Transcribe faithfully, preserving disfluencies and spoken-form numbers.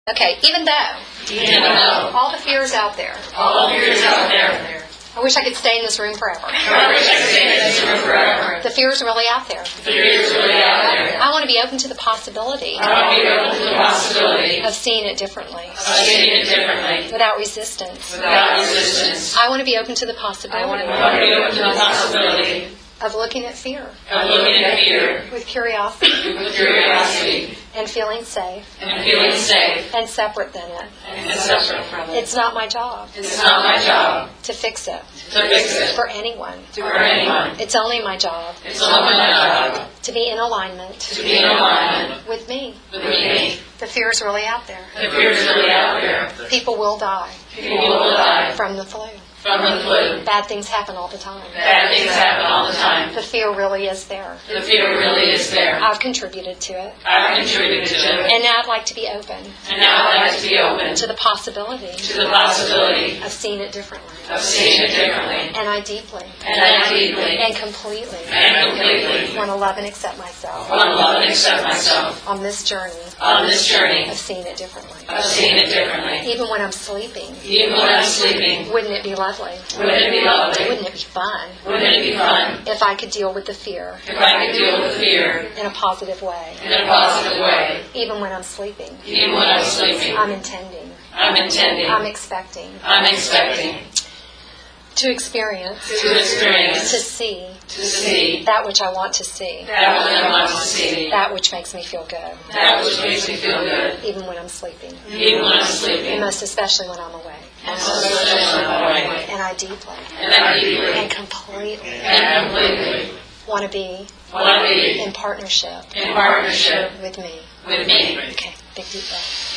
Okay, even though, even though all the fears out there, all the fears out there, I wish I could stay in this room forever. I wish I could stay in this room forever. The fear is really out there. The fear is really out there. I want to be open to the possibility I want to be open to the possibility of seeing it differently, of seeing it differently, without resistance. without resistance. I want to be open to the possibility I want to be open to the possibility of looking at fear of looking at fear with curiosity with curiosity and feeling safe and feeling safe and separate than it. and separate from it. It's not my job It's not my job to fix it to fix it for anyone. for anyone. It's only my job It's only my job to be in alignment to be in alignment with me. with me. The fear is really out there. The fear is really out there. People will die People will die from the flu. from the flu. Bad things happen all the time. Bad things happen all the time. The fear really is there. The fear really is there. I've contributed to it. I've contributed to it. And now I'd like to be open And now I'd like to be open to the possibility to the possibility of seeing it differently. of seeing it differently. And I deeply And I deeply and completely and completely want to love and accept myself want to love and accept myself on this journey on this journey of seeing it differently. of seeing it differently. Even when I'm sleeping, Even when I'm sleeping, wouldn't it be lovely? wouldn't it be lovely? Wouldn't it be fun Wouldn't it be fun if I could deal with the fear if I could deal with fear in a positive way? in a positive way? Even when I'm sleeping, Even when I'm sleeping, I'm intending, I'm intending, I'm expecting I'm expecting to experience, to experience, to see to see that which I want to see, that which I want to see, that which makes me feel good, that which makes me feel good, even when I'm sleeping, even when I'm and sleeping, most especially when I'm awake. and so especially when I'm awake. And I deeply And I deeply and completely and completely want to be want to be in partnership in partnership with me. with me. Okay, big deep breath.